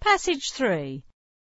Passage 3.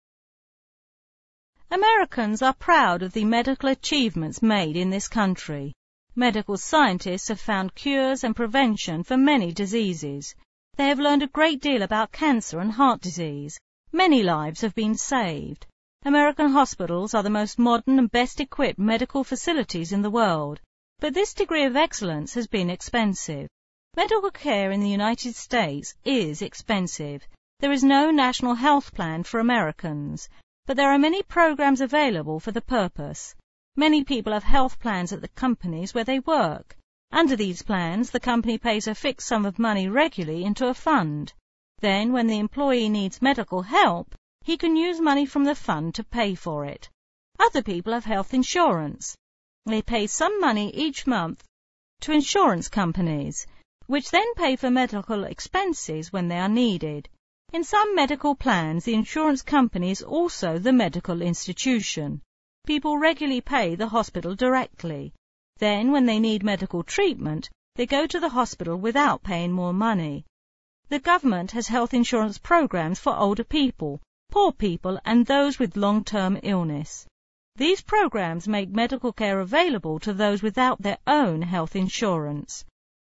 Americans are proud of the medical achievements made in this country. Medical scientists have found cures and prevention for many diseases. They have learned a great deal about cancer and heart disease. Many lives have been saved. American hospitals are the most modern and best equipped medical facilities in the world. But this degree of excellence has been expensive. Medical care in the United States is expensive. There is no national health plan for Americans, but there are many programs available for the purpose. Many people have health plans at the companies where they work. Under these plans, the company pays a fixed sum of money regularly into a fund. Then, when the employee needs medical help, he can use money from the fund to pay for it. Other people have health insurance. They pay some money each month to insurance companies, which then pay for medical expenses when they are needed. In some medical plans, the insurance company is also the medical institution. People regularly pay the hospital directly. Then, when they need medical treatment, they go to the hospital without paying more money. The government has health insurance programs for older people, poor people, and those with long-term illness. These programs make medical care available to those without their own health insurance.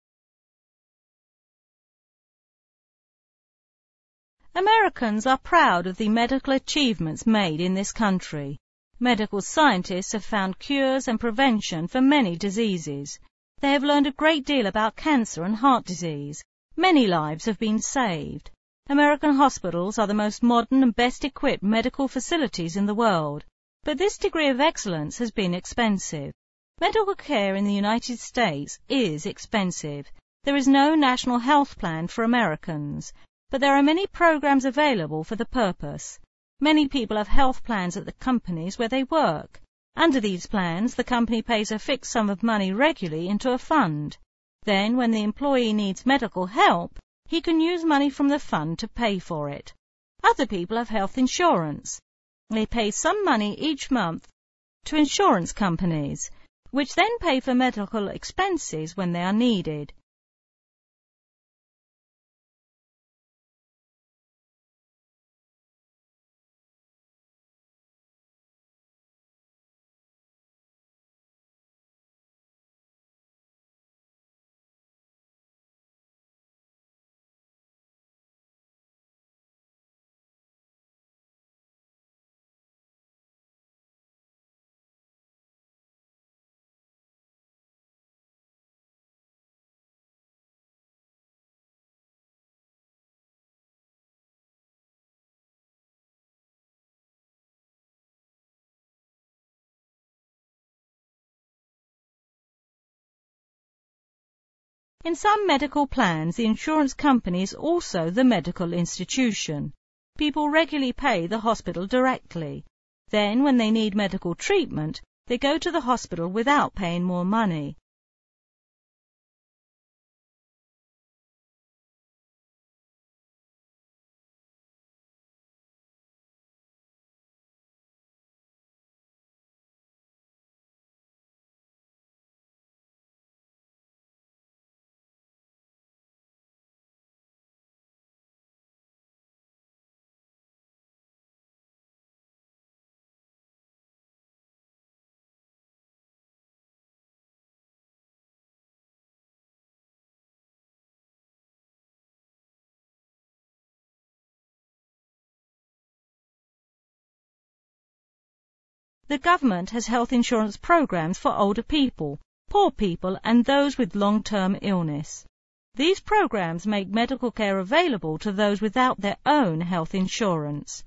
Americans are proud of the medical achievements made in this country. Medical scientists have found cures and prevention for many diseases. They have learned a great deal about cancer and heart disease. Many lives have been saved. American hospitals are the most modern and best equipped medical facilities in the world. But this degree of excellence has been expensive. Medical care in the United States is expensive. There is no national health plan for Americans, but there are many programs available for the purpose. Many people have health plans at the companies where they work. Under these plans, the company pays a fixed sum of money regularly into a fund. Then, when the employee needs medical help, he can use money from the fund to pay for it. Other people have health insurance. They pay some money each month to insurance companies, which then pay for medical expenses when they are needed. In some medical plans, the insurance company is also the medical institution. People regularly pay the hospital directly. Then, when they need medical treatment, they go to the hospital without paying more money. The government has health insurance programs for older people, poor people, and those with long-term illness. These programs make medical care available to those without their own health insurance.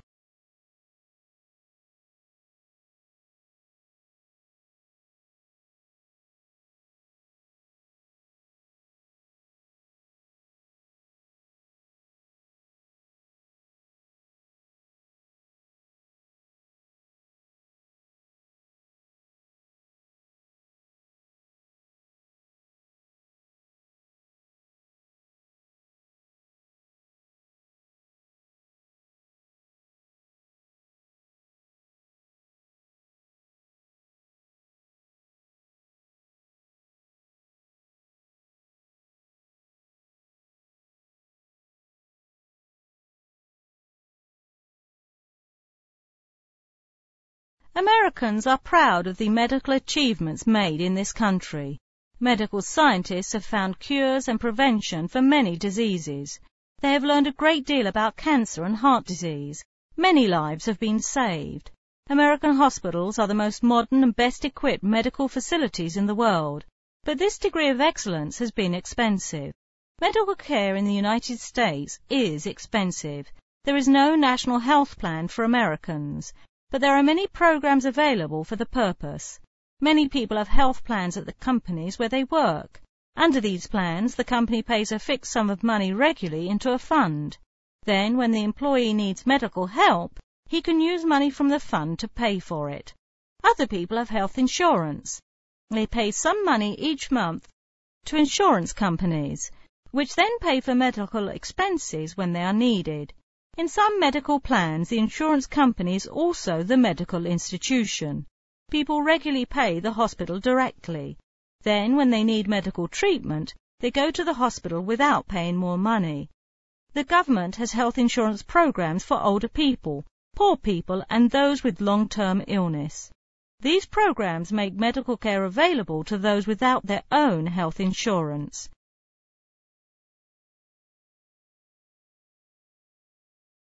Americans are proud of the medical achievements made in this country. Medical scientists have found cures and prevention for many diseases. They have learned a great deal about cancer and heart disease. Many lives have been saved. American hospitals are the most modern and best equipped medical facilities in the world. But this degree of excellence has been expensive. Medical care in the United States is expensive. There is no national health plan for Americans, but there are many programs available for the purpose. Many people have health plans at the companies where they work. Under these plans, the company pays a fixed sum of money regularly into a fund. Then, when the employee needs medical help, he can use money from the fund to pay for it. Other people have health insurance. They pay some money each month to insurance companies, which then pay for medical expenses when they are needed. In some medical plans, the insurance company is also the medical institution. People regularly pay the hospital directly. Then, when they need medical treatment, they go to the hospital without paying more money. The government has health insurance programs for older people, poor people, and those with long-term illness. These programs make medical care available to those without their own health insurance.